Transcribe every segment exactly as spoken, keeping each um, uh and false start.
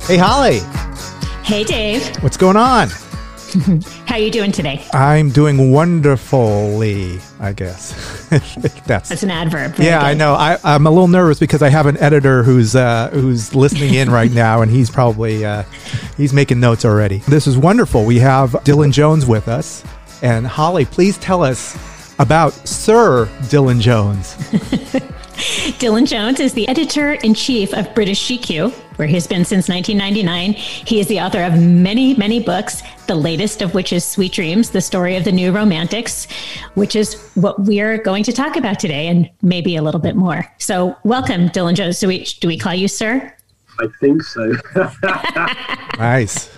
Hey, Holly. Hey, Dave. What's going on? How are you doing today? I'm doing wonderfully, I guess. That's, That's an adverb. Very yeah, good. I know. I, I'm a little nervous because I have an editor who's uh, who's listening in right now, and he's probably uh, he's making notes already. This is wonderful. We have Dylan Jones with us, and Holly, please tell us about Sir Dylan Jones. Dylan Jones is the editor-in-chief of British G Q, where he's been since nineteen ninety-nine. He is the author of many, many books, the latest of which is Sweet Dreams, the story of the new romantics, which is what we're going to talk about today, and maybe a little bit more. So welcome, Dylan Jones. Do we, do we call you sir? I think so. Nice.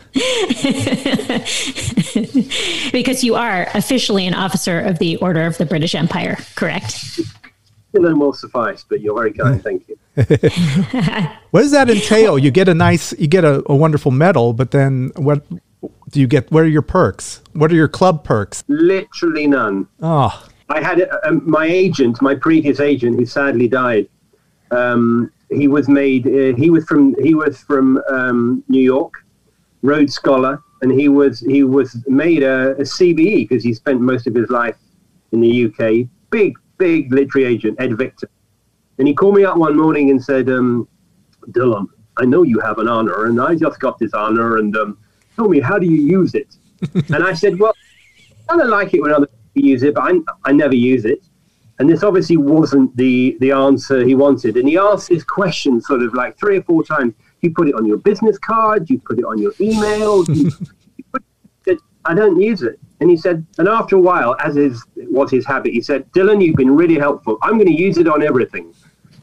Because you are officially an officer of the Order of the British Empire, correct? No more suffice, but you're very kind. Thank you. What does that entail? You get a nice, you get a, a wonderful medal, but then what do you get? What are your perks? What are your club perks? Literally none. Oh, I had a, um, my agent, my previous agent, who sadly died. Um, he was made. Uh, he was from. He was from um, New York, Rhodes Scholar, and he was he was made a, a C B E because he spent most of his life in the U K. Big. Big literary agent, Ed Victor. And he called me up one morning and said, um, Dylan, I know you have an honor, and I just got this honor, and um, tell me, how do you use it? And I said, well, I don't like it when other people use it, but I, I never use it. And this obviously wasn't the, the answer he wanted. And he asked this question sort of like three or four times. You put it on your business card, you put it on your email, you, you put it, I don't use it. And he said, and after a while, as is was his habit, he said, Dylan, you've been really helpful. I'm going to use it on everything.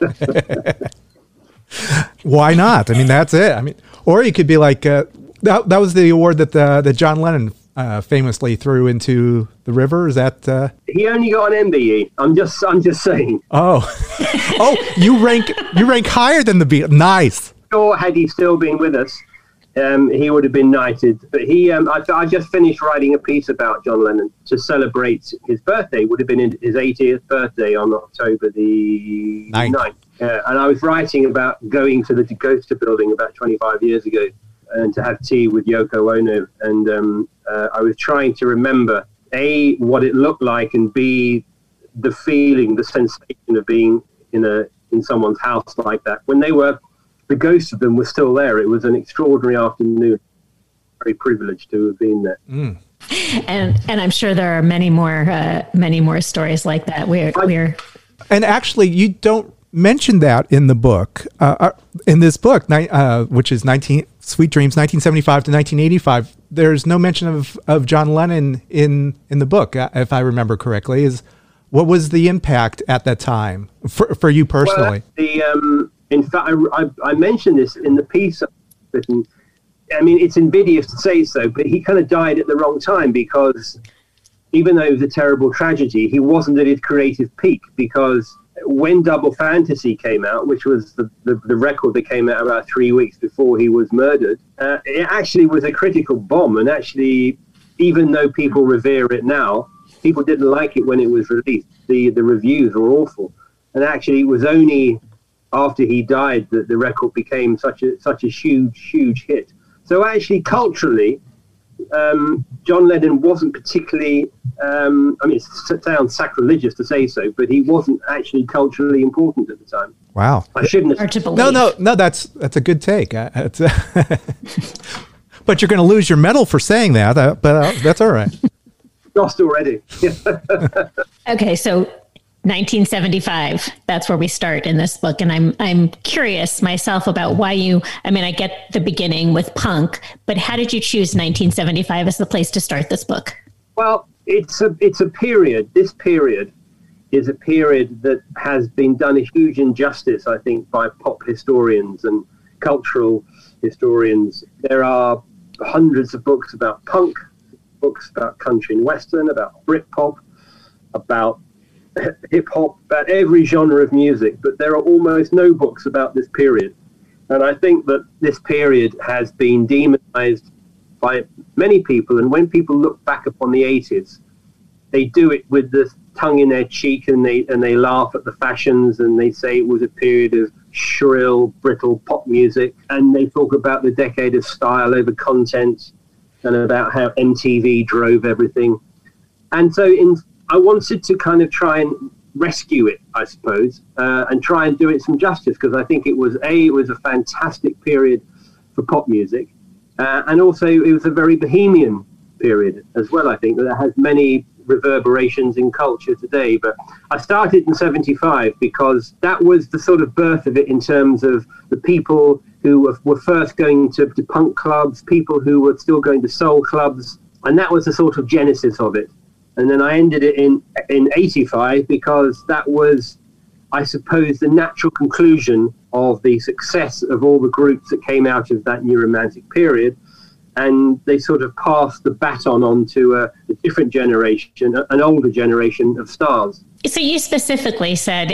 why not? I mean, that's it. I mean, or you could be like, uh, that, that was the award that uh, that John Lennon uh, famously threw into the river. Is that? Uh... He only got an M B E. I'm just, I'm just saying. Oh, oh, you rank, you rank higher than the Beatles. Nice. Sure, had he still been with us, Um, he would have been knighted. But he, um, I, I just finished writing a piece about John Lennon to celebrate his birthday. Would have been his eightieth birthday on October the ninth. ninth. Uh, and I was writing about going to the Dacosta building about twenty-five years ago and to have tea with Yoko Ono. And um, uh, I was trying to remember, A, what it looked like, and B, the feeling, the sensation of being in a in someone's house like that. When they were the ghost of them was still there. It was an extraordinary afternoon. Very privileged to have been there. Mm. And and I'm sure there are many more uh, many more stories like that. We're we're And actually, you don't mention that in the book. Uh, in this book, uh, which is nineteen Sweet Dreams, nineteen seventy-five to nineteen eighty-five. There's no mention of, of John Lennon in in the book, if I remember correctly. Is what was the impact at that time for for you personally? Well, the um, in fact, I, I, I mentioned this in the piece. I mean, it's invidious to say so, but he kind of died at the wrong time because even though it was a terrible tragedy, he wasn't at his creative peak, because when Double Fantasy came out, which was the, the, the record that came out about three weeks before he was murdered, uh, it actually was a critical bomb. And actually, even though people revere it now, people didn't like it when it was released. The, the reviews were awful. And actually, it was only after he died that the record became such a such a huge, huge hit. So actually, culturally, um, John Lennon wasn't particularly, um, I mean, it sounds sacrilegious to say so, but he wasn't actually culturally important at the time. Wow. I shouldn't have. No, no, no, that's that's a good take. Uh, it's, uh, but you're going to lose your medal for saying that, uh, but uh, that's all right. Lost already. Okay, so nineteen seventy-five, that's where we start in this book. And I'm I'm curious myself about why you, I mean, I get the beginning with punk, but how did you choose nineteen seventy-five as the place to start this book? Well, it's a it's a period. This period is a period that has been done a huge injustice, I think, by pop historians and cultural historians. There are hundreds of books about punk, books about country and western, about Britpop, about hip hop, about every genre of music, but there are almost no books about this period. And I think that this period has been demonized by many people. And when people look back upon the eighties, they do it with the tongue in their cheek, and they and they laugh at the fashions, and they say it was a period of shrill, brittle pop music, and they talk about the decade of style over content and about how M T V drove everything. And so in, I wanted to kind of try and rescue it, I suppose, uh, and try and do it some justice, because I think it was, A, it was a fantastic period for pop music, uh, and also it was a very bohemian period as well, I think, that has many reverberations in culture today. But I started in seventy-five because that was the sort of birth of it in terms of the people who were, were first going to, to punk clubs, people who were still going to soul clubs, and that was the sort of genesis of it. And then I ended it in in eighty-five because that was, I suppose, the natural conclusion of the success of all the groups that came out of that New Romantic period. And they sort of passed the baton on to a, a different generation, an older generation of stars. So you specifically said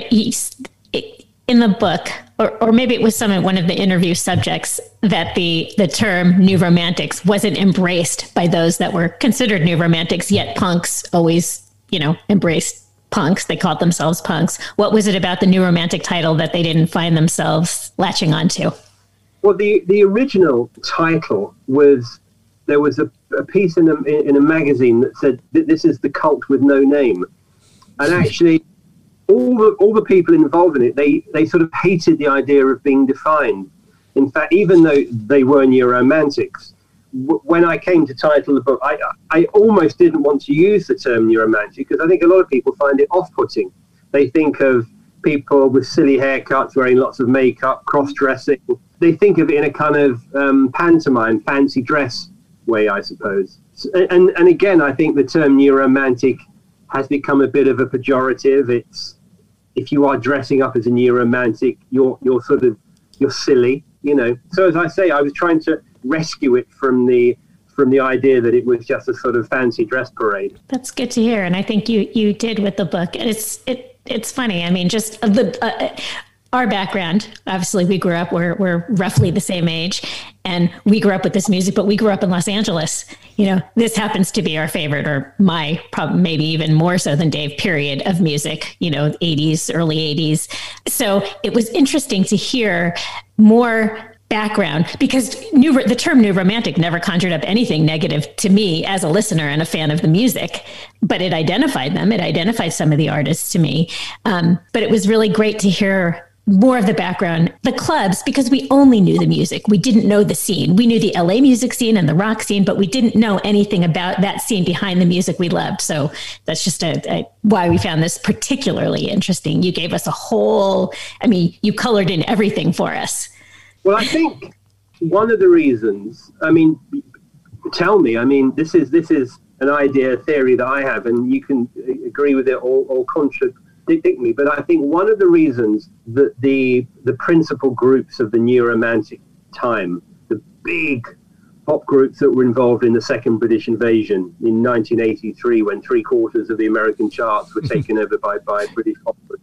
in the book, or, or maybe it was some one of the interview subjects, that the, the term New Romantics wasn't embraced by those that were considered New Romantics, yet punks always, you know, embraced punks. They called themselves punks. What was it about the New Romantic title that they didn't find themselves latching onto? Well, the, the original title was, there was a, a piece in a, in a magazine that said that this is the cult with no name. And actually, all the all the people involved in it, they, they sort of hated the idea of being defined. In fact, even though they were New Romantics, w- when I came to title the book, I, I almost didn't want to use the term New Romantic, because I think a lot of people find it off-putting. They think of people with silly haircuts, wearing lots of makeup, cross-dressing. They think of it in a kind of um, pantomime, fancy dress way, I suppose. And and again, I think the term New Romantic has become a bit of a pejorative. It's, if you are dressing up as a New Romantic, you're you're sort of, you're silly, you know. So as I say, I was trying to rescue it from the from the idea that it was just a sort of fancy dress parade. That's good to hear, and I think you you did with the book. It's it it's funny. I mean, just the. Uh, Our background, obviously, we grew up, we're, we're roughly the same age, and we grew up with this music, but we grew up in Los Angeles. You know, this happens to be our favorite, or my, probably maybe even more so than Dave, period of music, you know, eighties, early eighties. So it was interesting to hear more background, because new, the term New Romantic never conjured up anything negative to me as a listener and a fan of the music, but it identified them. It identified some of the artists to me. Um, but it was really great to hear more of the background, the clubs, because we only knew the music. We didn't know the scene. We knew the L A music scene and the rock scene, but we didn't know anything about that scene behind the music we loved. So that's just a, a, why we found this particularly interesting. You gave us a whole, I mean, you colored in everything for us. Well, I think one of the reasons, I mean, tell me, I mean, this is this is an idea, a theory that I have, and you can agree with it or, or contradict me, but I think one of the reasons that the the principal groups of the New Romantic time, the big pop groups that were involved in the second British invasion in nineteen eighty-three, when three quarters of the American charts were taken over by, by British pop groups,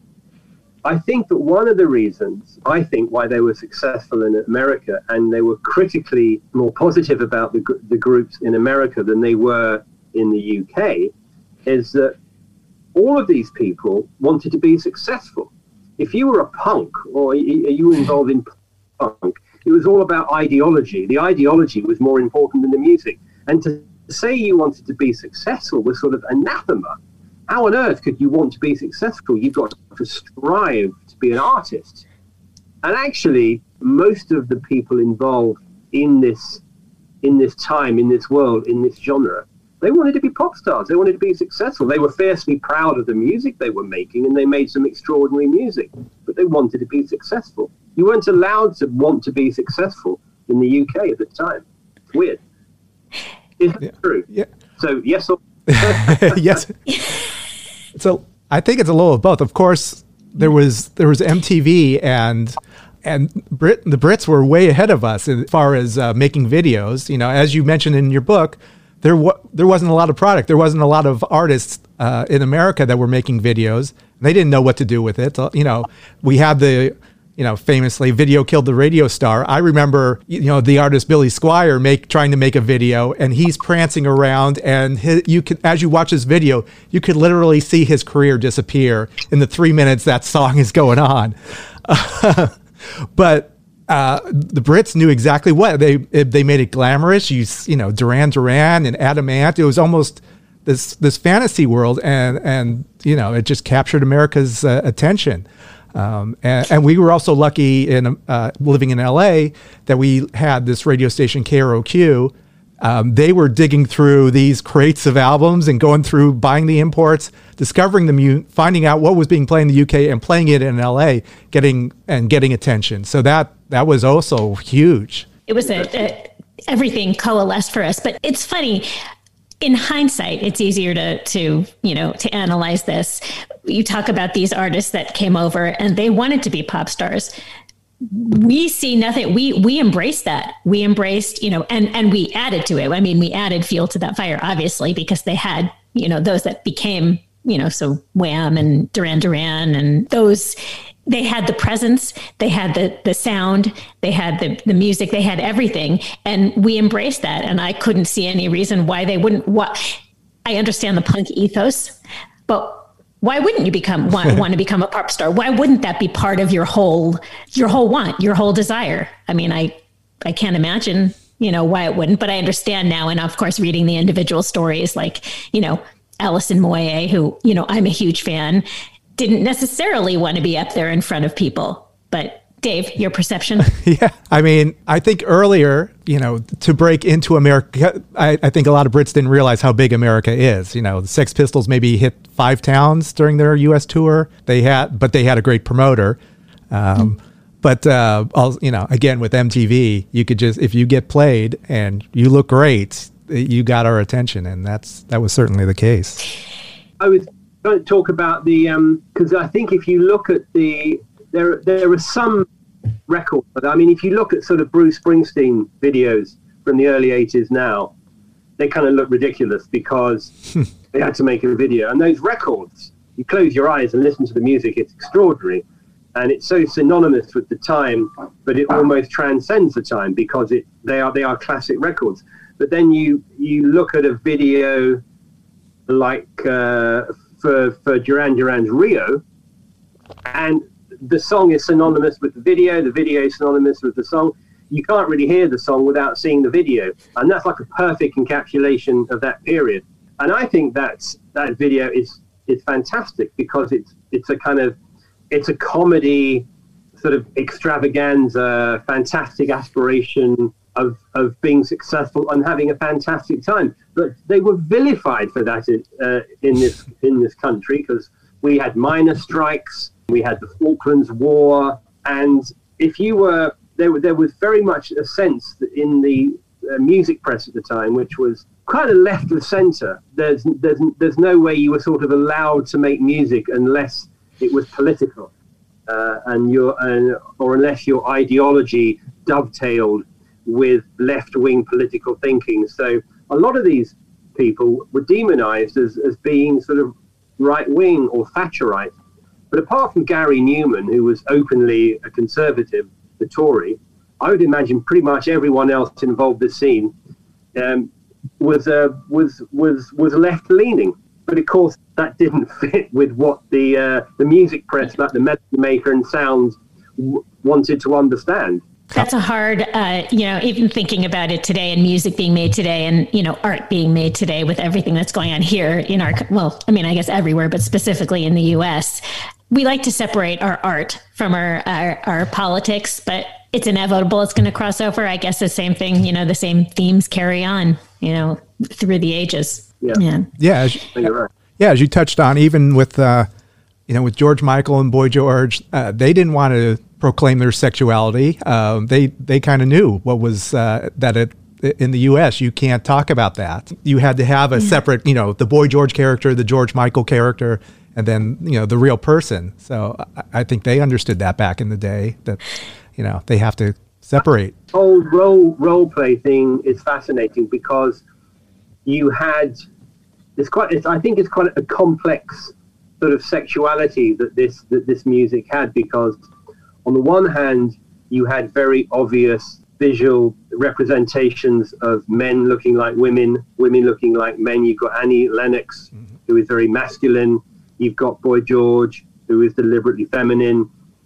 I think that one of the reasons, I think, why they were successful in America, and they were critically more positive about the, the groups in America than they were in the U K, is that all of these people wanted to be successful. If you were a punk, or you were involved in punk, it was all about ideology. The ideology was more important than the music. And to say you wanted to be successful was sort of anathema. How on earth could you want to be successful? You've got to strive to be an artist. And actually, most of the people involved in this, in this time, in this world, in this genre, they wanted to be pop stars. They wanted to be successful. They were fiercely proud of the music they were making, and they made some extraordinary music, but they wanted to be successful. You weren't allowed to want to be successful in the U K at the time. It's weird. Is that yeah. true? Yeah. So, yes or yes. So I think it's a little of both. Of course, there was there was M T V, and and Brit, the Brits were way ahead of us as far as uh, making videos. You know, as you mentioned in your book, there wa- there wasn't a lot of product. There wasn't a lot of artists uh, in America that were making videos. They didn't know what to do with it. So, you know, we had the, you know, famously, video killed the radio star. I remember, you know, the artist Billy Squier make trying to make a video, and he's prancing around, and his, you can, as you watch this video, you could literally see his career disappear in the three minutes that song is going on. Uh, but uh, the Brits knew exactly what they they made it glamorous. You you know Duran Duran and Adam Ant. It was almost this this fantasy world, and and you know it just captured America's uh, attention. Um, and, and we were also lucky in uh, living in L A that we had this radio station K R O Q. Um, they were digging through these crates of albums and going through buying the imports, discovering them, u- finding out what was being played in the U K and playing it in L A, getting and getting attention. So that that was also huge. It was a, a everything coalesced for us. But it's funny. In hindsight, it's easier to, to, you know, to analyze this. You talk about these artists that came over and they wanted to be pop stars. We see nothing. We, we embraced that. We embraced, you know, and, and we added to it. I mean, we added fuel to that fire, obviously, because they had, you know, those that became, you know, so Wham and Duran Duran and those, they had the presence, they had the the sound, they had the, the music, they had everything. And we embraced that. And I couldn't see any reason why they wouldn't. What I understand the punk ethos, but why wouldn't you become want, want to become a pop star? Why wouldn't that be part of your whole your whole want, your whole desire? I mean, I I can't imagine, you know, why it wouldn't, but I understand now. And of course, reading the individual stories like, you know, Alison Moyet, who, you know, I'm a huge fan, didn't necessarily want to be up there in front of people. But Dave, your perception? Yeah. I mean, I think earlier, you know, to break into America, I, I think a lot of Brits didn't realize how big America is. You know, the Sex Pistols maybe hit five towns during their U S tour. They had, but they had a great promoter. Um, mm. But, uh, all, you know, again, with M T V, you could just, if you get played and you look great, you got our attention. And that's, that was certainly the case. I was going to talk about the, because um, I think if you look at the, there there are some records, but I mean, if you look at sort of Bruce Springsteen videos from the early eighties now, they kind of look ridiculous because they had to make a video. And those records, you close your eyes and listen to the music, it's extraordinary. And it's so synonymous with the time, but it almost transcends the time because it they are they are classic records. But then you, you look at a video like uh, for, for Duran Duran's Rio, and the song is synonymous with the video, the video is synonymous with the song. You can't really hear the song without seeing the video. And that's like a perfect encapsulation of that period. And I think that's, that video is, is fantastic because it's, it's a kind of, it's a comedy, sort of extravaganza, fantastic aspiration of, of being successful and having a fantastic time. But they were vilified for that in, uh, in this, in this country because we had miners' strikes. We had the Falklands War, and if you were there, there was very much a sense that in the uh, music press at the time, which was kind of left of centre. There's there's there's no way you were sort of allowed to make music unless it was political, uh, and your uh, or unless your ideology dovetailed with left-wing political thinking. So a lot of these people were demonised as as being sort of right-wing or Thatcherite. But apart from Gary Newman, who was openly a conservative, the Tory, I would imagine pretty much everyone else involved in the scene um, was uh, was was was left leaning. But of course, that didn't fit with what the uh, the music press, like the melody maker and sounds, w- wanted to understand. That's a hard, uh, you know, even thinking about it today and music being made today and, you know, art being made today with everything that's going on here in our, well, I mean, I guess everywhere, but specifically in the U S, we like to separate our art from our, our, our politics, but it's inevitable. It's going to cross over. I guess the same thing, you know, the same themes carry on, you know, through the ages. Yeah. Yeah. Yeah. As, right. Yeah. As you touched on, even with, uh, you know, with George Michael and Boy George, uh, they didn't want to proclaim their sexuality. Um, they they kind of knew what was uh, that it in the U S you can't talk about that. You had to have a yeah. separate, you know, the Boy George character, the George Michael character, and then, you know, the real person. So I, I think they understood that back in the day that, you know, they have to separate. The whole role role play thing is fascinating because you had it's quite. It's, I think it's quite a complex sort of sexuality that this that this music had because. On the one hand, you had very obvious visual representations of men looking like women, women looking like men. You've got Annie Lennox, mm-hmm. who is very masculine. You've got Boy George, who is deliberately feminine.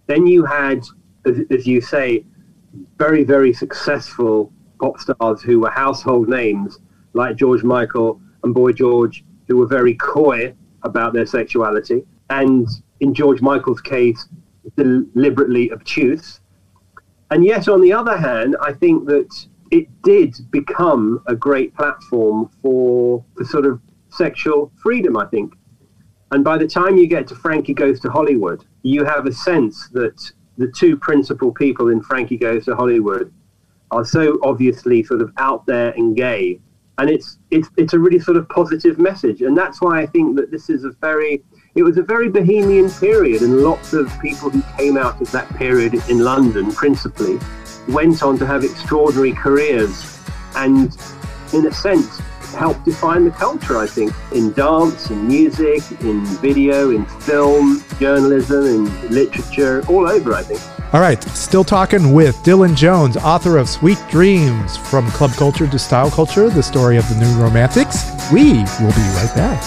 Then you had, as, as you say, very, very successful pop stars who were household names like George Michael and Boy George, who were very coy about their sexuality. And in George Michael's case, deliberately obtuse. And yet, on the other hand, I think that it did become a great platform for, for sort of sexual freedom, I think. And by the time you get to Frankie Goes to Hollywood, you have a sense that the two principal people in Frankie Goes to Hollywood are so obviously sort of out there and gay. And it's it's it's a really sort of positive message. And that's why I think that this is a very, it was a very bohemian period. And lots of people who came out of that period in London, principally, went on to have extraordinary careers and, in a sense, helped define the culture, I think, in dance, in music, in video, in film, journalism, in literature, all over, I think. All right, still talking with Dylan Jones, author of Sweet Dreams, From Club Culture to Style Culture, the story of the New Romantics. We will be right back.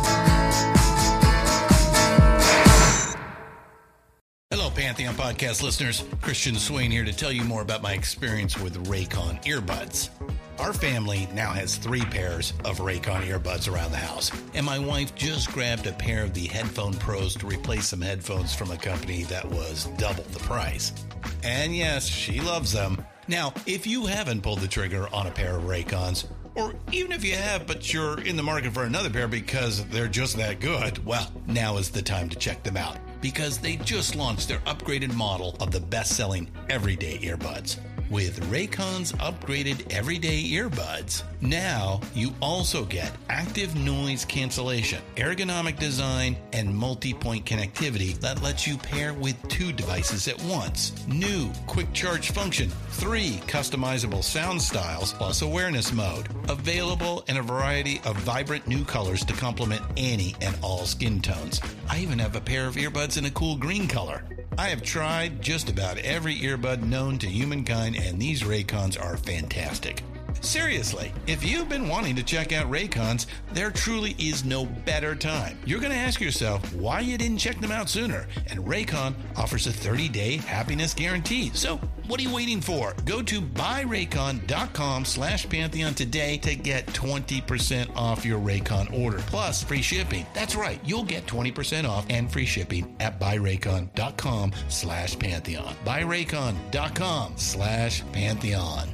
Hello, Pantheon Podcast listeners. Christian Swain here to tell you more about my experience with Raycon earbuds. Our family now has three pairs of Raycon earbuds around the house, and my wife just grabbed a pair of the Headphone Pros to replace some headphones from a company that was double the price. And yes, she loves them. Now, if you haven't pulled the trigger on a pair of Raycons, or even if you have but you're in the market for another pair because they're just that good, well, now is the time to check them out, because they just launched their upgraded model of the best-selling everyday earbuds. With Raycon's upgraded everyday earbuds, now you also get active noise cancellation, ergonomic design, and multi-point connectivity that lets you pair with two devices at once. New quick charge function, three customizable sound styles, plus awareness mode. Available in a variety of vibrant new colors to complement any and all skin tones. I even have a pair of earbuds in a cool green color. I have tried just about every earbud known to humankind, and these Raycons are fantastic. Seriously, if you've been wanting to check out Raycons, there truly is no better time. You're going to ask yourself why you didn't check them out sooner, and Raycon offers a thirty-day happiness guarantee. So what are you waiting for? Go to buyraycon.com slash Pantheon today to get twenty percent off your Raycon order, plus free shipping. That's right, you'll get twenty percent off and free shipping at buyraycon.com slash Pantheon. buyraycon.com slash Pantheon.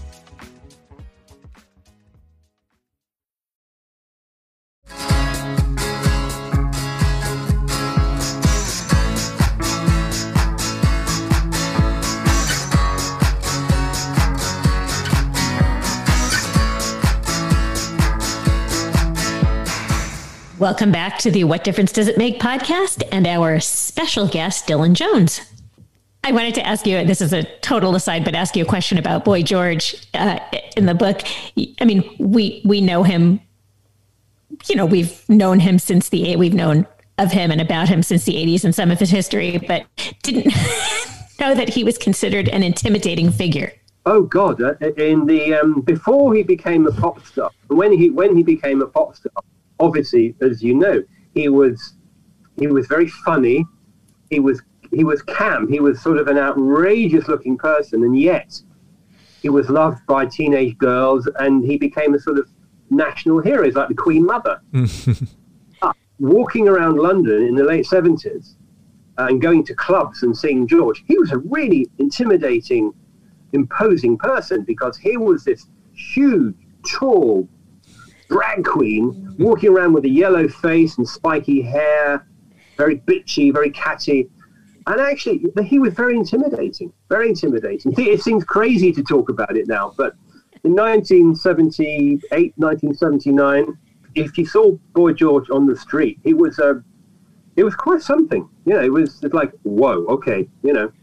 Welcome back to the What Difference Does It Make podcast and our special guest, Dylan Jones. I wanted to ask you, this is a total aside, but ask you a question about Boy George uh, in the book. I mean, we we know him, you know, we've known him since the, we've known of him and about him since the eighties and some of his history, but didn't know that he was considered an intimidating figure. Oh God! In the um, before he became a pop star, when he when he became a pop star, obviously, as you know, he was he was very funny. He was he was camp. He was sort of an outrageous-looking person, and yet he was loved by teenage girls, and he became a sort of national hero, like the Queen Mother. uh, walking around London in the late seventies uh, and going to clubs and seeing George, he was a really intimidating, imposing person because he was this huge, tall drag queen walking around with a yellow face and spiky hair, very bitchy, very catty. And actually, he was very intimidating, very intimidating. It seems crazy to talk about it now, but in nineteen seventy-eight, nineteen seventy-nine, if you saw Boy George on the street, it was uh, it was quite something. You know, it was like, whoa, okay, you know.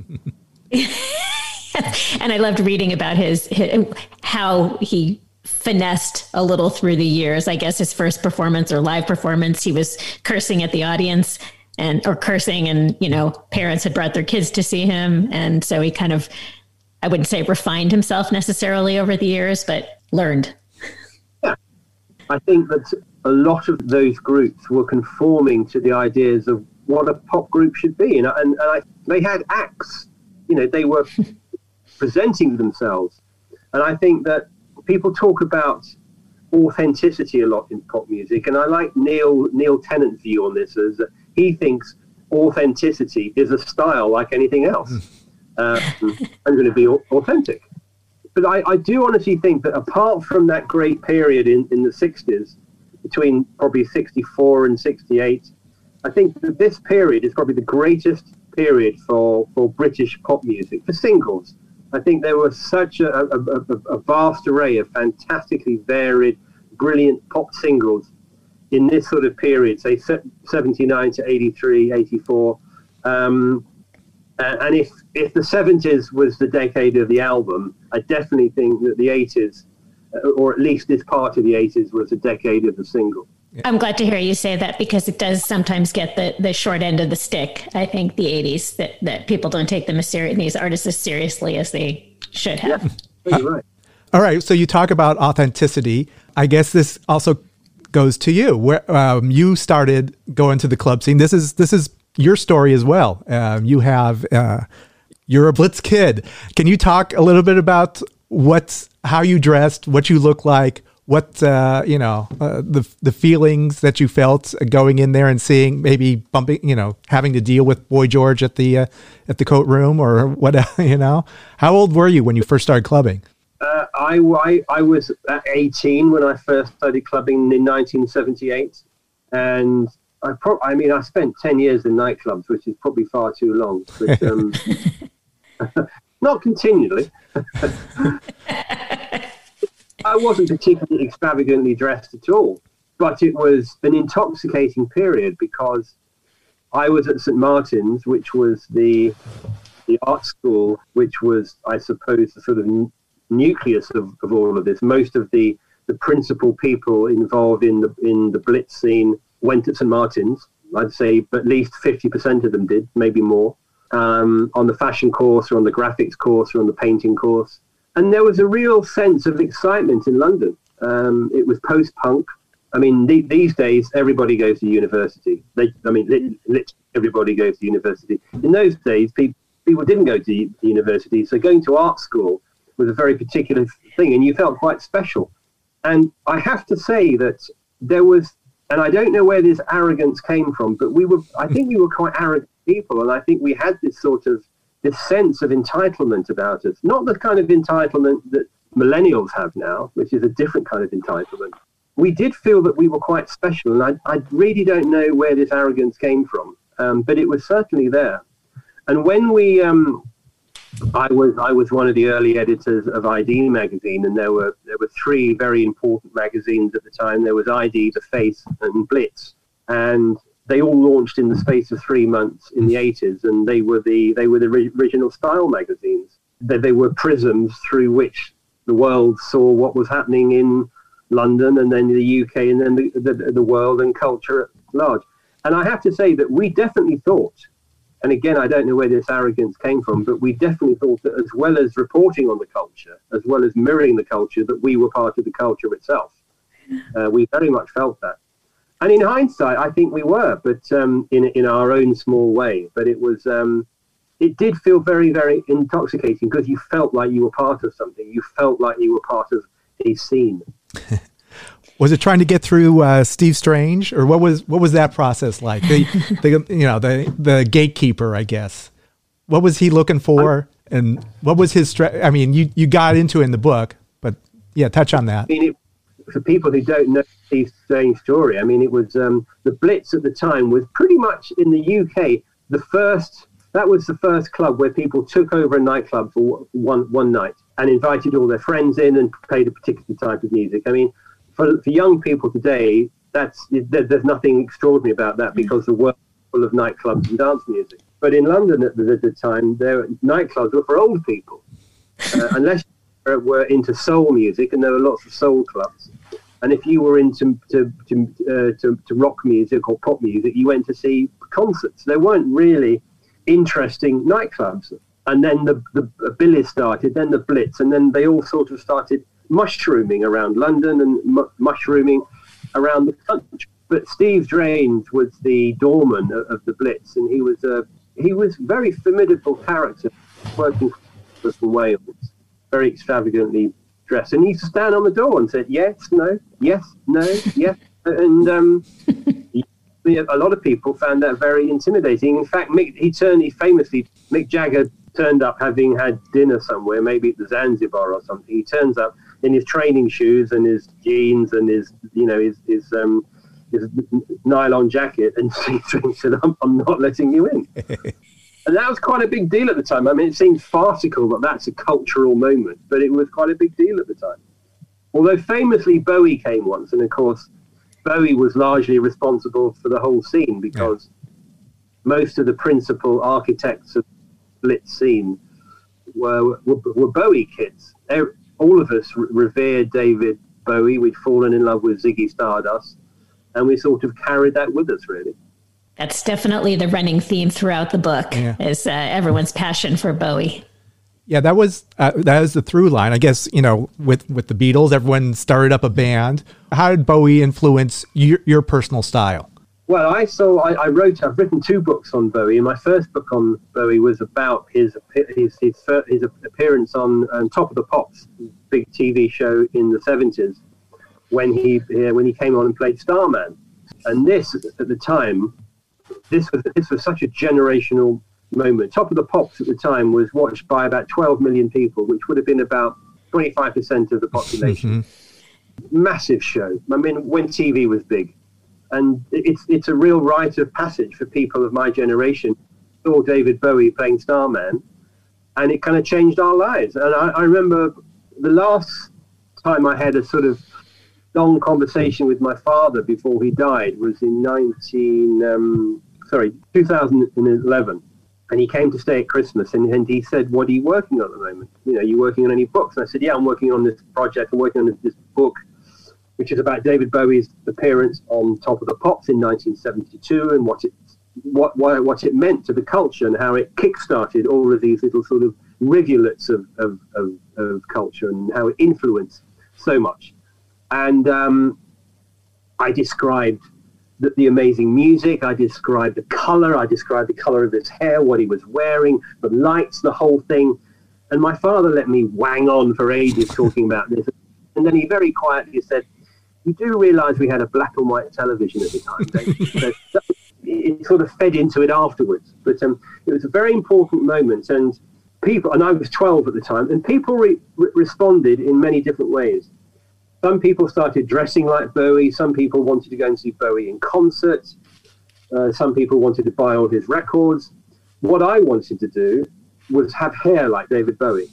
And I loved reading about his, his how he finessed a little through the years. I guess his first performance or live performance, he was cursing at the audience and or cursing, and you know, parents had brought their kids to see him, and so he kind of, I wouldn't say refined himself necessarily over the years, but learned. Yeah, I think that a lot of those groups were conforming to the ideas of what a pop group should be, and and, and I They had acts. You know, they were presenting themselves. And I think that people talk about authenticity a lot in pop music, and I like Neil Neil Tennant's view on this, as that he thinks authenticity is a style like anything else. Uh, I'm going to be authentic. But I, I do honestly think that apart from that great period in, in the sixties, between probably sixty-four and sixty-eight, I think that this period is probably the greatest period for, for British pop music, for singles. I think there was such a, a, a, a vast array of fantastically varied, brilliant pop singles in this sort of period, say seventy-nine to eighty-three, eighty-four. Um, and if, if the seventies was the decade of the album, I definitely think that the eighties, or at least this part of the eighties, was a decade of the single. I'm glad to hear you say that, because it does sometimes get the, the short end of the stick. I think the eighties, that, that people don't take them as serious, these artists as seriously as they should have. Yeah, you're right. All right. So you talk about authenticity. I guess this also goes to you, where um, you started going to the club scene. This is this is your story as well. Um, you have uh, you're a Blitz kid. Can you talk a little bit about what's how you dressed, what you look like? What, uh, you know, uh, the the feelings that you felt going in there and seeing, maybe bumping, you know, having to deal with Boy George at the uh, at the coat room, or what, you know? How old were you when you first started clubbing? Uh, I, I, I was at eighteen when I first started clubbing in nineteen seventy-eight. And I, pro- I mean, I spent ten years in nightclubs, which is probably far too long. But, um, not continually. I wasn't particularly extravagantly dressed at all, but it was an intoxicating period, because I was at Saint Martin's, which was the the art school, which was, I suppose, the sort of n- nucleus of, of all of this. Most of the, the principal people involved in the in the Blitz scene went to Saint Martin's. I'd say at least fifty percent of them did, maybe more, um, on the fashion course or on the graphics course or on the painting course. And there was a real sense of excitement in London. Um, it was post-punk. I mean, th- these days, everybody goes to university. They, I mean, literally lit- everybody goes to university. In those days, pe- people didn't go to u- university, so going to art school was a very particular thing, and you felt quite special. And I have to say that there was, and I don't know where this arrogance came from, but we were, I think we were quite arrogant people, and I think we had this sort of this sense of entitlement about us, not the kind of entitlement that millennials have now, which is a different kind of entitlement. We did feel that we were quite special, and I, I really don't know where this arrogance came from, um, but it was certainly there. And when we, um, I was I was one of the early editors of I D magazine, and there were there were three very important magazines at the time. There was I D, The Face, and Blitz, and they all launched in the space of three months in the eighties, and they were the they were the original style magazines. They, they were prisms through which the world saw what was happening in London, and then the U K, and then the, the, the world and culture at large. And I have to say that we definitely thought, and again, I don't know where this arrogance came from, but we definitely thought that as well as reporting on the culture, as well as mirroring the culture, that we were part of the culture itself. Uh, we very much felt that. And in hindsight, I think we were, but um, in in our own small way. But it was, um, it did feel very, very intoxicating, because you felt like you were part of something. You felt like you were part of a scene. Was it trying to get through uh, Steve Strange, or what was what was that process like? The, the you know the the gatekeeper, I guess. What was he looking for, and what was his? Stra- I mean, you you got into it in the book, but yeah, touch on that. I mean, it, for people who don't know Steve Strange's story, I mean, it was um, the Blitz at the time was pretty much in the U K the first. That was the first club where people took over a nightclub for one one night and invited all their friends in and played a particular type of music. I mean, for for young people today, that's there, there's nothing extraordinary about that, because the world is full of nightclubs and dance music. But in London at the, at the time, their nightclubs were for old people, uh, unless you were into soul music, and there were lots of soul clubs. And if you were into to to, uh, to to rock music or pop music, you went to see concerts. There weren't really interesting nightclubs. And then the the Billy started, then the Blitz, and then they all sort of started mushrooming around London and mu- mushrooming around the country. But Steve Strange was the doorman of, of the Blitz, and he was a he was a very formidable character, working for Wales, very extravagantly dressed. And he used to stand on the door and said, yes, no, yes, no, yes. And um, a lot of people found that very intimidating. In fact, Mick, he turned, he famously, Mick Jagger turned up having had dinner somewhere, maybe at the Zanzibar or something. He turns up in his training shoes and his jeans and his, you know, his, his, um, his nylon jacket, and he said, I'm, I'm not letting you in. And that was quite a big deal at the time. I mean, it seems farcical that that's a cultural moment, but it was quite a big deal at the time. Although famously Bowie came once, and of course, Bowie was largely responsible for the whole scene, because yeah. most of the principal architects of the Blitz scene were, were, were Bowie kids. All of us revered David Bowie. We'd fallen in love with Ziggy Stardust, and we sort of carried that with us, really. That's definitely the running theme throughout the book, yeah. is uh, everyone's passion for Bowie. Yeah, that was uh, that was the through line. I guess, you know, with, with the Beatles, everyone started up a band. How did Bowie influence your, your personal style? Well, I saw, I, I wrote, I've written two books on Bowie, and my first book on Bowie was about his his his, his appearance on um, Top of the Pops, big T V show in the seventies, when he uh, when he came on and played Starman. And this, at the time, this was this was such a generational moment. Top of the Pops at the time was watched by about twelve million people, which would have been about twenty-five percent of the population. Massive show. I mean, when T V was big. And it's it's a real rite of passage for people of my generation. Saw David Bowie playing Starman, and it kind of changed our lives. And I, I remember the last time I had a sort of long conversation with my father before he died was in nineteen um, sorry two thousand eleven, and he came to stay at Christmas, and, and he said, "What are you working on at the moment? You know, are you working on any books?" And I said, "Yeah, I'm working on this project. I'm working on this, this book, which is about David Bowie's appearance on Top of the Pops in nineteen seventy-two, and what it what what, what it meant to the culture, and how it kick-started all of these little sort of rivulets of of, of, of culture, and how it influenced so much." And um, I described the, the amazing music, I described the color, I described the color of his hair, what he was wearing, the lights, the whole thing. And my father let me wang on for ages talking about this. And then he very quietly said, "You do realize we had a black and white television at the time." So it sort of fed into it afterwards. But um, it was a very important moment. And people, and I was twelve at the time, and people re- re- responded in many different ways. Some people started dressing like Bowie. Some people wanted to go and see Bowie in concert. Uh, some people wanted to buy all his records. What I wanted to do was have hair like David Bowie.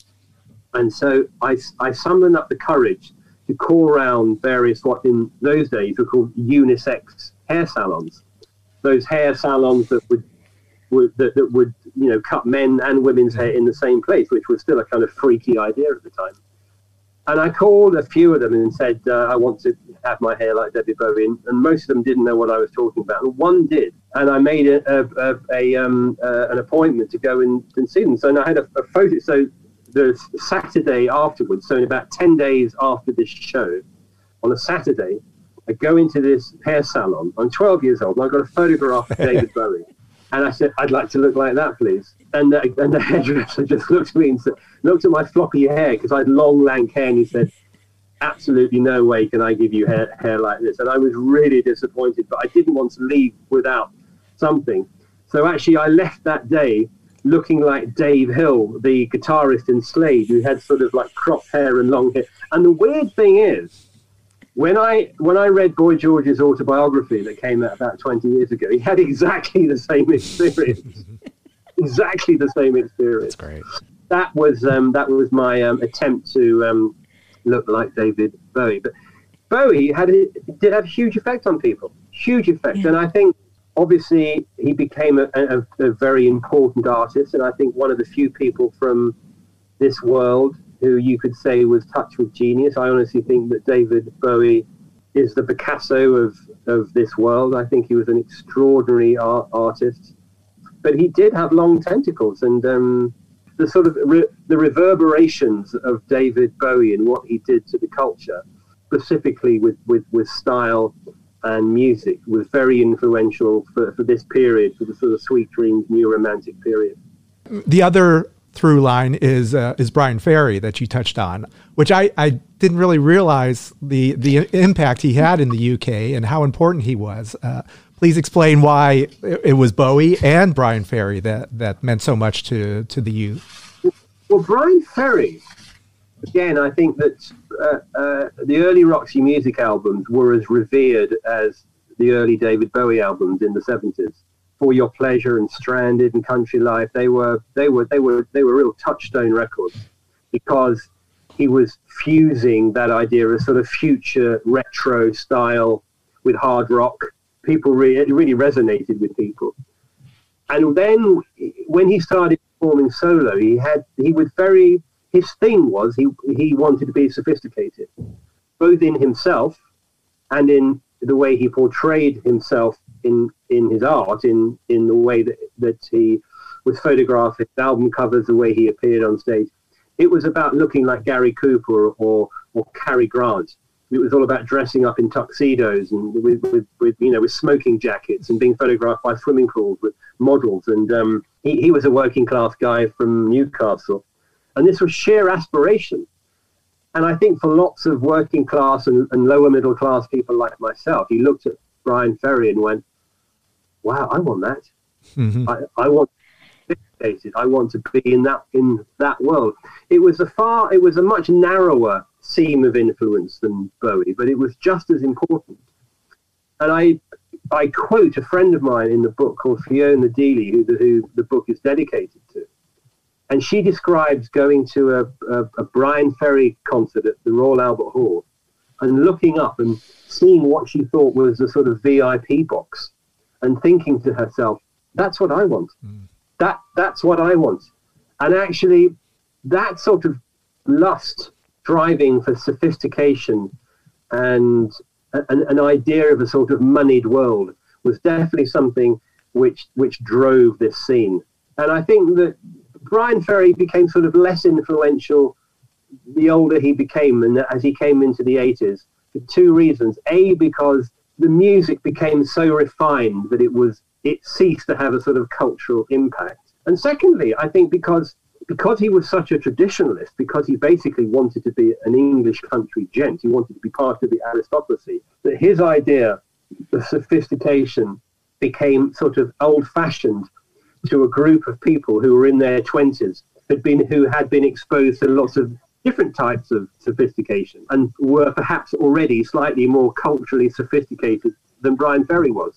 And so I, I summoned up the courage to call around various, what in those days were called unisex hair salons. Those hair salons that would, would that, that would you know cut men and women's hair in the same place, which was still a kind of freaky idea at the time. And I called a few of them and said, uh, I want to have my hair like David Bowie. And, and most of them didn't know what I was talking about. And one did. And I made a, a, a, a, um, uh, an appointment to go and, and see them. So and I had a, a photo. So the Saturday afterwards, so in about ten days after this show, on a Saturday, I go into this hair salon. I'm twelve years old, and I got a photograph of David Bowie. And I said, "I'd like to look like that, please." And the, and the hairdresser just looked at me and said, looked at my floppy hair, because I had long, lank hair, and he said, "Absolutely no way can I give you hair, hair like this." And I was really disappointed, but I didn't want to leave without something. So actually, I left that day looking like Dave Hill, the guitarist in Slade, who had sort of like cropped hair and long hair. And the weird thing is, When I when I read Boy George's autobiography that came out about twenty years ago, he had exactly the same experience. exactly the same experience. That's great. That was um, that was my um, attempt to um, look like David Bowie. But Bowie had a, did have a huge effect on people, huge effect. Yeah. And I think obviously he became a, a, a very important artist. And I think one of the few people from this world who you could say was touched with genius. I honestly think that David Bowie is the Picasso of, of this world. I think he was an extraordinary art, artist. But he did have long tentacles, and um, the sort of re- the reverberations of David Bowie and what he did to the culture, specifically with, with, with style, and music was very influential for, for this period, for the sort of Sweet Dreams, New Romantic period. The other through line is uh, is Bryan Ferry that you touched on, which I, I didn't really realize the, the impact he had in the U K and how important he was. Uh, please explain why it was Bowie and Bryan Ferry that, that meant so much to, to the youth. Well, Bryan Ferry, again, I think that uh, uh, the early Roxy Music albums were as revered as the early David Bowie albums in the seventies. For Your Pleasure and Stranded and Country Life, they were they were they were they were real touchstone records because he was fusing that idea of sort of future retro style with hard rock. People really it really resonated with people. And then when he started performing solo, he had he was very his thing was he he wanted to be sophisticated, both in himself and in the way he portrayed himself in in his art, in in the way that that he was photographing album covers, the way he appeared on stage. It was about looking like Gary Cooper or or Cary Grant. It was all about dressing up in tuxedos and with, with, with you know with smoking jackets and being photographed by swimming pools with models. And um, he, he was a working class guy from Newcastle, and this was sheer aspiration. And I think for lots of working class and, and lower middle class people like myself, he looked at Bryan Ferry and went, wow, I want that. Mm-hmm. I, I want to be sophisticated. I want to be in that in that world. It was a far, it was a much narrower seam of influence than Bowie, but it was just as important. And I I quote a friend of mine in the book called Fiona Dealey, who the, who the book is dedicated to. And she describes going to a, a, a Bryan Ferry concert at the Royal Albert Hall and looking up and seeing what she thought was a sort of V I P box and thinking to herself, that's what I want. Mm. That That's what I want. And actually, that sort of lust, driving for sophistication and an, an idea of a sort of moneyed world was definitely something which which drove this scene. And I think that Bryan Ferry became sort of less influential the older he became and as he came into the eighties for two reasons. A, because the music became so refined that it was it ceased to have a sort of cultural impact. And secondly, I think because because he was such a traditionalist, because he basically wanted to be an English country gent, he wanted to be part of the aristocracy, that his idea of sophistication became sort of old-fashioned to a group of people who were in their twenties, had been who had been exposed to lots of different types of sophistication and were perhaps already slightly more culturally sophisticated than Bryan Ferry was.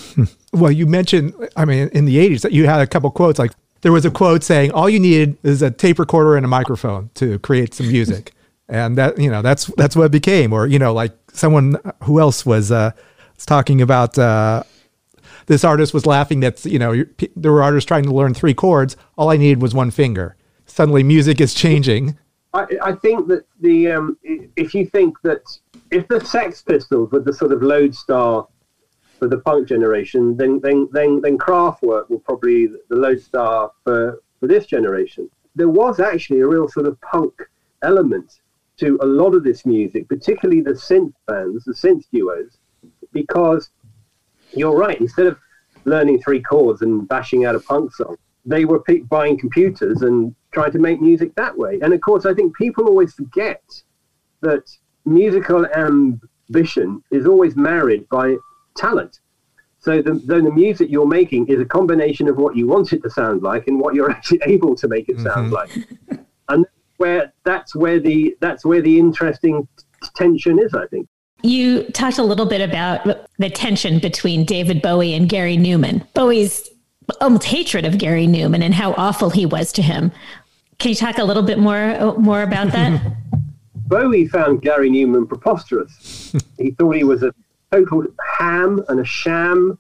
Well, you mentioned, I mean, in the eighties, that you had a couple quotes. Like there was a quote saying, all you needed is a tape recorder and a microphone to create some music. And that, you know, that's, that's what it became. Or, you know, like someone who else was, uh, was talking about, uh, this artist was laughing that, you know, there were artists trying to learn three chords. All I needed was one finger. Suddenly music is changing. I, I think that the, um, if you think that if the Sex Pistols were the sort of lodestar for the punk generation, then then then, then Kraftwerk will probably be the lodestar for, for this generation. There was actually a real sort of punk element to a lot of this music, particularly the synth bands, the synth duos, because you're right, instead of learning three chords and bashing out a punk song, they were pe- buying computers and trying to make music that way. And of course, I think people always forget that musical ambition is always married by talent. So the, then the music you're making is a combination of what you want it to sound like and what you're actually able to make it sound mm-hmm. like. And where that's where the that's where the interesting t- tension is, I think. You talked a little bit about the tension between David Bowie and Gary Numan. Bowie's almost hatred of Gary Numan and how awful he was to him. Can you talk a little bit more more about that? Bowie found Gary Numan preposterous. He thought he was a total ham and a sham.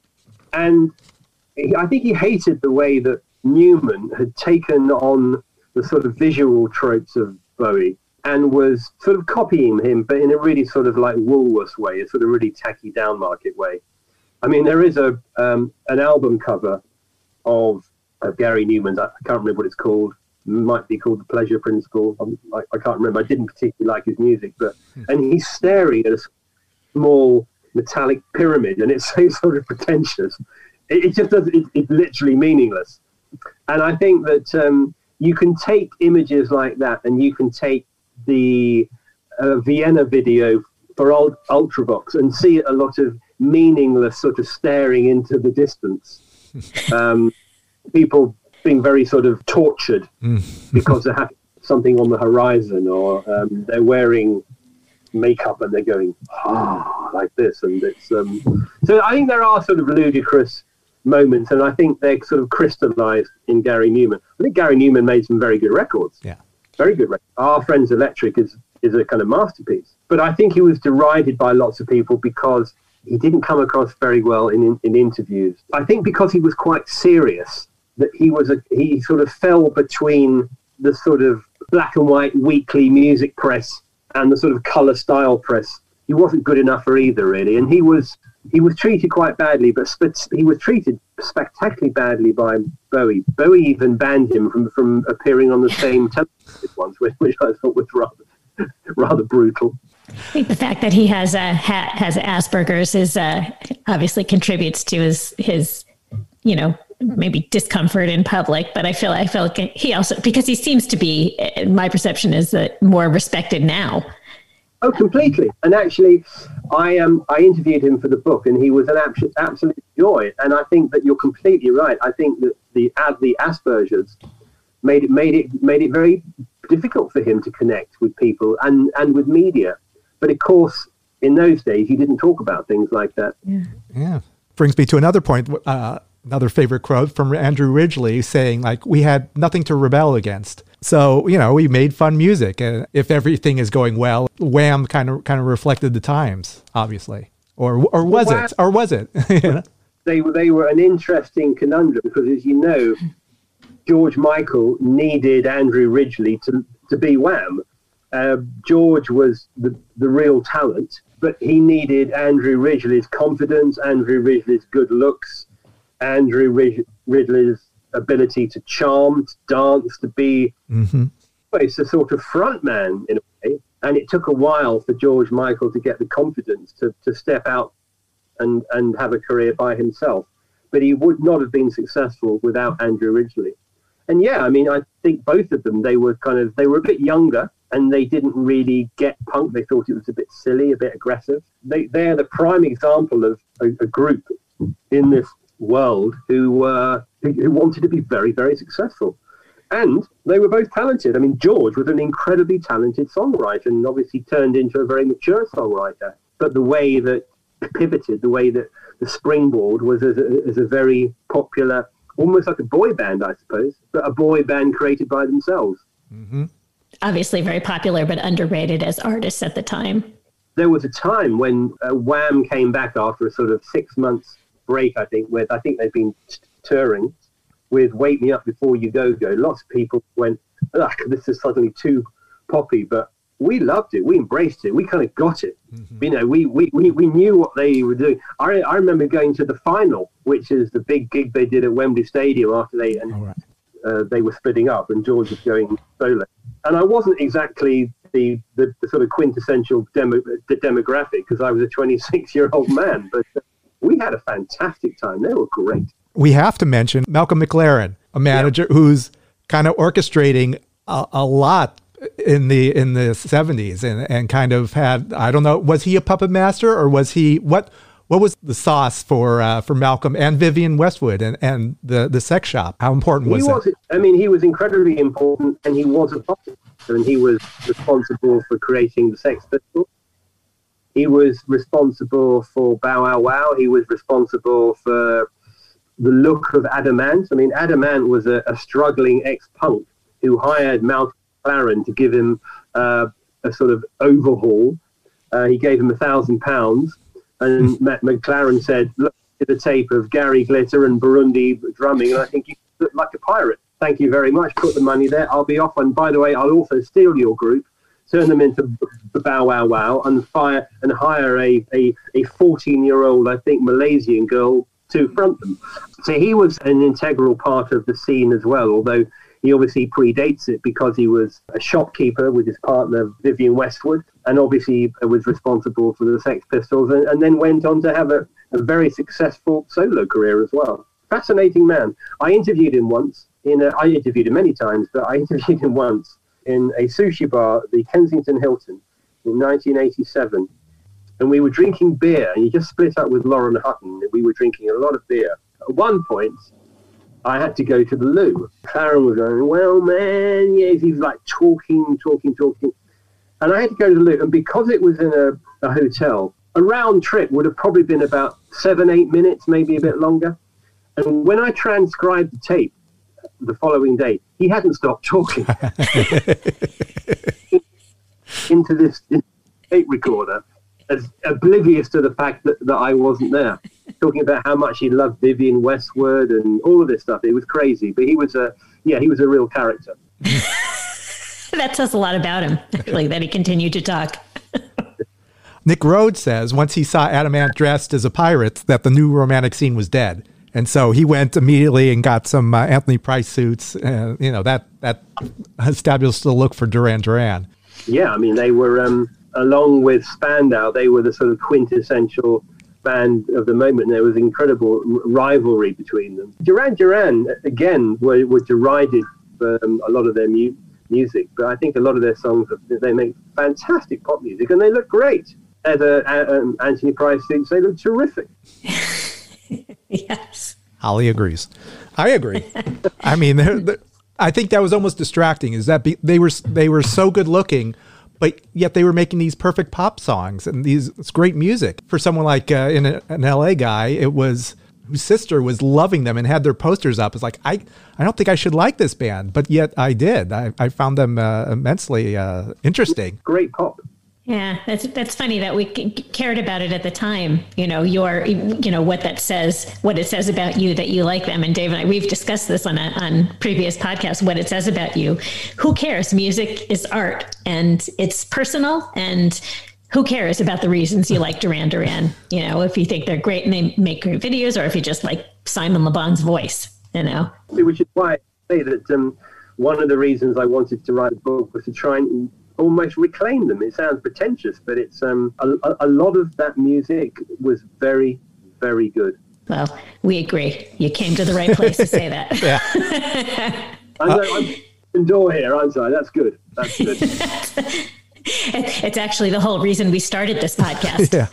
And he, I think he hated the way that Numan had taken on the sort of visual tropes of Bowie and was sort of copying him, but in a really sort of like Woolworths way, a sort of really tacky down market way. I mean, there is a um, an album cover of, of Gary Numan's, I can't remember what it's called, it might be called The Pleasure Principle, I, I can't remember, I didn't particularly like his music, but, and he's staring at a small metallic pyramid, and it's so sort of pretentious. It, it just does. It, it's literally meaningless. And I think that um, you can take images like that, and you can take the uh, Vienna video for old Ultravox and see a lot of meaningless sort of staring into the distance. Um, people being very sort of tortured because they have something on the horizon, or um, they're wearing makeup and they're going, ah, oh, like this. And it's um, so I think there are sort of ludicrous moments, and I think they're sort of crystallized in Gary Newman. I think Gary Newman made some very good records. Yeah. Very good records. Our Friends Electric is, is a kind of masterpiece. But I think he was derided by lots of people because he didn't come across very well in, in, in interviews. I think because he was quite serious, that he was a, he sort of fell between the sort of black and white weekly music press and the sort of color style press. He wasn't good enough for either, really. And he was he was treated quite badly, but sp- he was treated spectacularally badly by Bowie. Bowie even banned him from, from appearing on the same television once, which, which I thought was rather rather brutal. I think the fact that he has a ha- has Asperger's is uh, obviously contributes to his his you know maybe discomfort in public. But I feel I feel like he also, because he seems to be, my perception is that more respected now. Oh, completely. And actually, I um I interviewed him for the book, and he was an absolute absolute joy. And I think that you're completely right. I think that the ad the Asperger's made it made it made it very difficult for him to connect with people and and with media. But of course, in those days, you didn't talk about things like that. Yeah. Yeah. Brings me to another point. Uh, another favorite quote from Andrew Ridgeley saying, like, we had nothing to rebel against. So, you know, we made fun music. And if everything is going well, Wham kind of kind of reflected the times, obviously. Or or was well, it? Or was it? You know? They were they were an interesting conundrum because, as you know, George Michael needed Andrew Ridgeley to to be Wham. Uh, George was the, the real talent, but he needed Andrew Ridgeley's confidence, Andrew Ridgeley's good looks, Andrew Rid- Ridgeley's ability to charm, to dance, to be mm-hmm. well, it's a sort of front man in a way. And it took a while for George Michael to get the confidence to, to step out and, and have a career by himself. But he would not have been successful without Andrew Ridgeley. And yeah, I mean, I think both of them, they were kind of, they were a bit younger and they didn't really get punk. They thought it was a bit silly, a bit aggressive. They, they're the prime example of a, a group in this world who, uh, who who wanted to be very, very successful. And they were both talented. I mean, George was an incredibly talented songwriter and obviously turned into a very mature songwriter. But the way that pivoted, the way that the springboard was as a, as a very popular, almost like a boy band, I suppose, but a boy band created by themselves. Mm-hmm. Obviously very popular, but underrated as artists at the time. There was a time when uh, Wham came back after a sort of six months break, I think, where I think they've been t- touring with Wake Me Up Before You Go Go. Lots of people went, ugh, this is suddenly too poppy, but we loved it. We embraced it. We kind of got it. Mm-hmm. You know, we, we, we, we knew what they were doing. I, I remember going to the final, which is the big gig they did at Wembley Stadium after they and right. uh, they were splitting up and George was going solo. And I wasn't exactly the, the, the sort of quintessential demo, the demographic because I was a twenty-six-year-old man, but uh, we had a fantastic time. They were great. We have to mention Malcolm McLaren, a manager yeah. who's kind of orchestrating a, a lot in the in the seventies and, and kind of had, I don't know, was he a puppet master or was he, what what was the sauce for uh, for Malcolm and Vivienne Westwood and, and the, the sex shop? How important was he that? Was, I mean, he was incredibly important and he was a puppet and he was responsible for creating the Sex Pistols. He was responsible for Bow Wow Wow. He was responsible for the look of Adam Ant. I mean, Adam Ant was a, a struggling ex-punk who hired Malcolm McLaren to give him uh, a sort of overhaul. Uh, he gave him a thousand pounds, and Matt McLaren said, "Look at the tape of Gary Glitter and Burundi drumming, and I think you look like a pirate. Thank you very much. Put the money there. I'll be off. And by the way, I'll also steal your group, turn them into the Bow Wow Wow, and fire and hire a a a fourteen-year-old, I think, Malaysian girl to front them." So he was an integral part of the scene as well, although He obviously predates it because he was a shopkeeper with his partner, Vivienne Westwood, and obviously was responsible for the Sex Pistols, and, and then went on to have a, a very successful solo career as well. Fascinating man. I interviewed him once. In a, I interviewed him many times, but I interviewed him once in a sushi bar at the Kensington Hilton in nineteen eighty-seven. And we were drinking beer, and he just split up with Lauren Hutton, and we were drinking a lot of beer. At one point, I had to go to the loo. Claren was going, well, man, yeah, he's like talking, talking, talking. And I had to go to the loo. And because it was in a, a hotel, a round trip would have probably been about seven, eight minutes, maybe a bit longer. And when I transcribed the tape the following day, he hadn't stopped talking into this tape recorder, as oblivious to the fact that, that I wasn't there, talking about how much he loved Vivienne Westwood and all of this stuff. It was crazy, but he was a, yeah, he was a real character. That says a lot about him, like that he continued to talk. Nick Rhodes says once he saw Adam Ant dressed as a pirate that the new romantic scene was dead. And so he went immediately and got some uh, Anthony Price suits. Uh, you know, that that established the look for Duran Duran. Yeah, I mean, they were, um, along with Spandau, they were the sort of quintessential band of the moment. There was incredible r- rivalry between them. Duran Duran, again, were, were derided for um, a lot of their mu- music, but I think a lot of their songs, they make fantastic pop music, and they look great. As a, a, um, Anthony Price suits, they look terrific. Yes. Holly agrees. I agree. I mean, they're, they're, I think that was almost distracting. Is that be, they were they were so good looking, but yet they were making these perfect pop songs and these it's great music for someone like uh, in a, an L A guy. It was whose sister was loving them and had their posters up. It's like I I don't think I should like this band, but yet I did. I, I found them uh, immensely uh, interesting. Great pop. Yeah, that's that's funny that we c- cared about it at the time. You know, your, you know, what that says, what it says about you that you like them. And Dave and I, we've discussed this on a, on previous podcasts. What it says about you. Who cares? Music is art, and it's personal. And who cares about the reasons you like Duran Duran? You know, if you think they're great and they make great videos, or if you just like Simon Le Bon's voice. You know, which is why I say that um, one of the reasons I wanted to write a book was to try and almost reclaim them. It sounds pretentious, but it's um, a, a lot of that music was very, very good. Well, we agree. You came to the right place to say that. Yeah. I know, I'm in door here, aren't I? That's good. That's good. It's actually the whole reason we started this podcast. Yeah.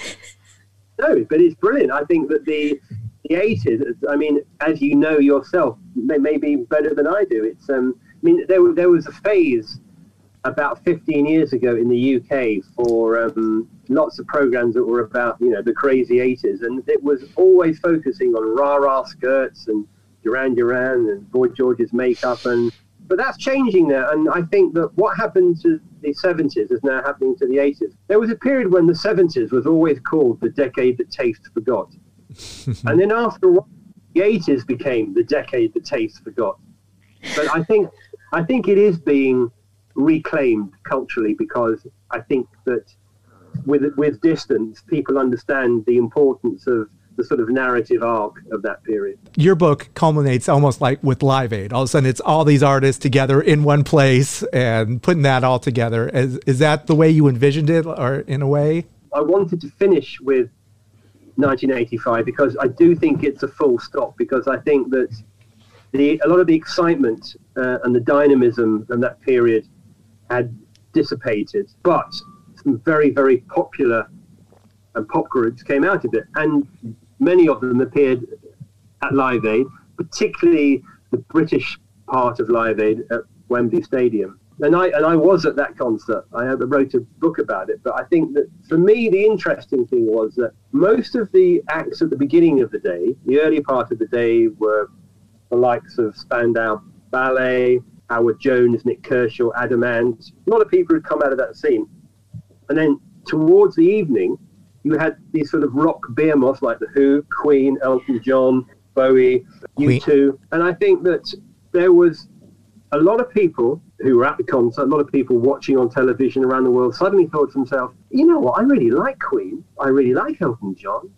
No, but it's brilliant. I think that the the eighties, I mean, as you know yourself, may, maybe better than I do. It's um, I mean, there there was a phase about fifteen years ago in the U K for um, lots of programs that were about, you know, the crazy eighties. And it was always focusing on rah-rah skirts and Duran Duran and Boy George's makeup. And but that's changing now. And I think that what happened to the seventies is now happening to the eighties. There was a period when the seventies was always called the decade that taste forgot. And then after a while, the eighties became the decade that taste forgot. But I think I think it is being reclaimed culturally, because I think that with with distance, people understand the importance of the sort of narrative arc of that period. Your book culminates almost like with Live Aid. All of a sudden, it's all these artists together in one place and putting that all together. Is, is that the way you envisioned it, or in a way? I wanted to finish with nineteen eighty-five because I do think it's a full stop, because I think that the a lot of the excitement uh, and the dynamism of that period had dissipated, but some very, very popular and pop groups came out of it, and many of them appeared at Live Aid, particularly the British part of Live Aid at Wembley Stadium. And I and I was at that concert. I wrote a book about it. But I think that for me, the interesting thing was that most of the acts at the beginning of the day, the early part of the day, were the likes of Spandau Ballet, Howard Jones, Nick Kershaw, Adam Ant, a lot of people who'd come out of that scene. And then towards the evening, you had these sort of rock behemoths like The Who, Queen, Elton John, Bowie, U two. And I think that there was a lot of people who were at the concert, a lot of people watching on television around the world, suddenly thought to themselves, you know what, I really like Queen, I really like Elton John,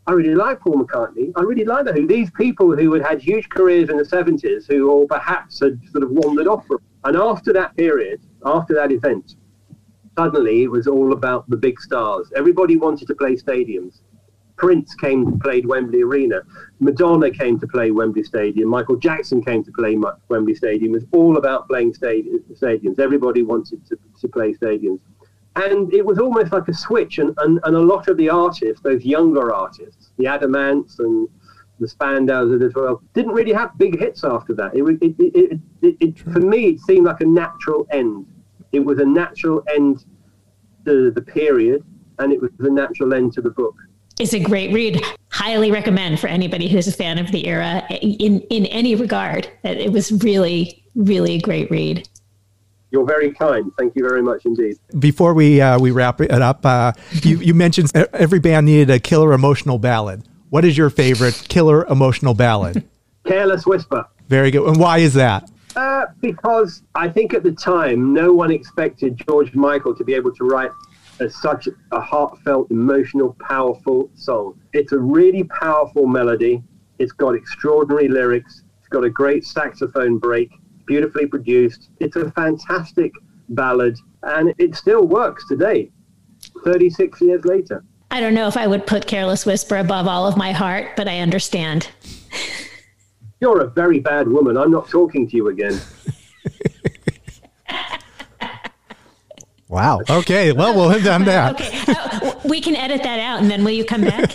I really like Paul McCartney. I really like the Who. These people who had had huge careers in the seventies, who all perhaps had sort of wandered off. And after that period, after that event, suddenly it was all about the big stars. Everybody wanted to play stadiums. Prince came to play Wembley Arena. Madonna came to play Wembley Stadium. Michael Jackson came to play Wembley Stadium. It was all about playing stadi- stadiums. Everybody wanted to, to play stadiums. And it was almost like a switch. And, and, and a lot of the artists, those younger artists, the Adamants and the Spandaus as well, didn't really have big hits after that. It, it, it, it, it, it, for me, it seemed like a natural end. It was a natural end to the period, and it was a natural end to the book. It's a great read. Highly recommend for anybody who's a fan of the era in, in any regard. It was really, really a great read. You're very kind. Thank you very much indeed. Before we uh, we wrap it up, uh, you, you mentioned every band needed a killer emotional ballad. What is your favorite killer emotional ballad? Careless Whisper. Very good. And why is that? Uh, because I think at the time, no one expected George Michael to be able to write a, such a heartfelt, emotional, powerful song. It's a really powerful melody. It's got extraordinary lyrics. It's got a great saxophone break. Beautifully produced. It's a fantastic ballad, and it still works today, thirty-six years later. I don't know if I would put Careless Whisper above All of My Heart, but I understand. You're a very bad woman. I'm not talking to you again. Wow. Okay. Well, we'll have done that. Okay. Uh, we can edit that out, and then will you come back?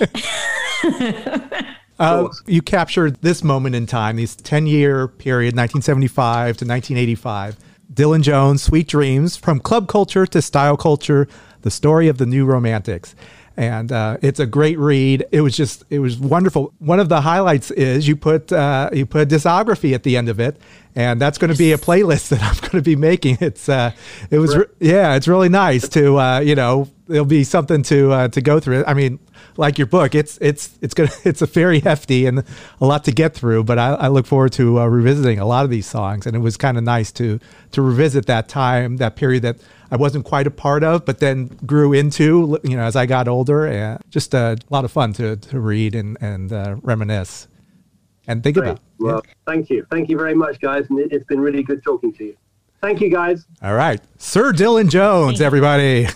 Uh, you captured this moment in time, this ten-year period, nineteen seventy-five to nineteen eighty-five. Dylan Jones, Sweet Dreams, From Club Culture to Style Culture, the story of the new romantics. And uh, it's a great read. It was just, it was wonderful. One of the highlights is you put uh, you put a discography at the end of it, and that's going to be a playlist that I'm going to be making. It's uh, it was re- yeah, it's really nice to uh, you know, there'll be something to uh, to go through. I mean, like your book, it's it's it's gonna it's a very hefty and a lot to get through. But I, I look forward to uh, revisiting a lot of these songs, and it was kind of nice to to revisit that time, that period that I wasn't quite a part of, but then grew into, you know, as I got older. And just a lot of fun to to read and and uh, reminisce and think Great. about. Well, yeah. Thank you, thank you very much, guys, and it, it's been really good talking to you. Thank you, guys. All right, Sir Dylan Jones, everybody.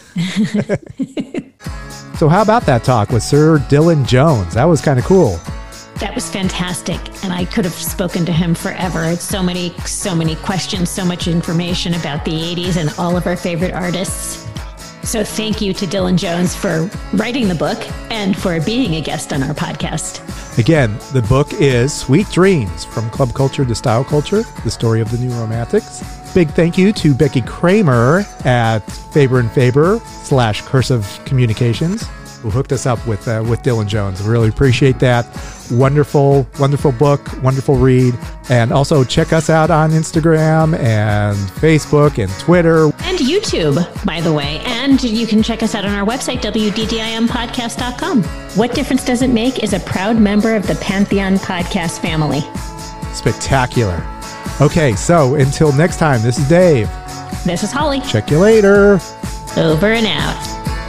So how about that talk with Sir Dylan Jones? That was kind of cool. That was fantastic, and I could have spoken to him forever. It's so many, so many questions, so much information about the eighties and all of our favorite artists. So thank you to Dylan Jones for writing the book and for being a guest on our podcast. Again, the book is Sweet Dreams, From Club Culture to Style Culture, the story of the new romantics. Big thank you to Becky Kramer at Faber and Faber slash Cursive Communications, who hooked us up with uh, with Dylan Jones. Really appreciate that. Wonderful, wonderful book, wonderful read. And also check us out on Instagram and Facebook and Twitter. And YouTube, by the way. And you can check us out on our website, W D D I M podcast dot com. What Difference Does It Make is a proud member of the Pantheon podcast family. Spectacular. Okay, so until next time, this is Dave. This is Holly. Check you later. Over and out.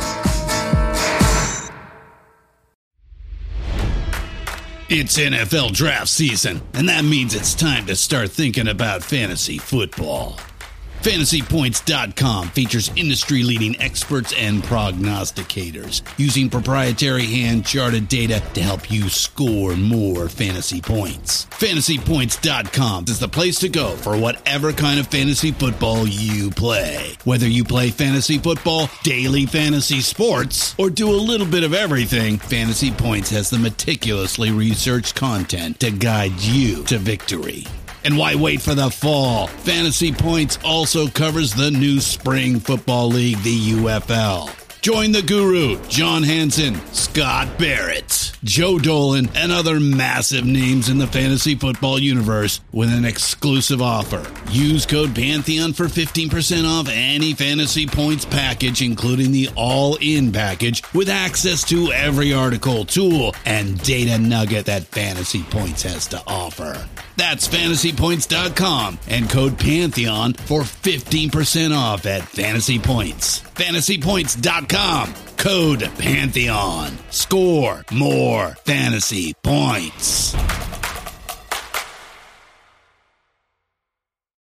It's N F L draft season, and that means it's time to start thinking about fantasy football. Fantasy Points dot com features industry-leading experts and prognosticators using proprietary hand-charted data to help you score more fantasy points. Fantasy Points dot com is the place to go for whatever kind of fantasy football you play. Whether you play fantasy football, daily fantasy sports, or do a little bit of everything, Fantasy Points has the meticulously researched content to guide you to victory. And why wait for the fall? Fantasy Points also covers the new spring football league, the U F L. Join the guru, John Hansen, Scott Barrett, Joe Dolan, and other massive names in the fantasy football universe with an exclusive offer. Use code Pantheon for fifteen percent off any Fantasy Points package, including the all-in package, with access to every article, tool, and data nugget that Fantasy Points has to offer. That's Fantasy Points dot com and code Pantheon for fifteen percent off at Fantasy Points. fantasy points dot com. Code Pantheon. Score more fantasy points.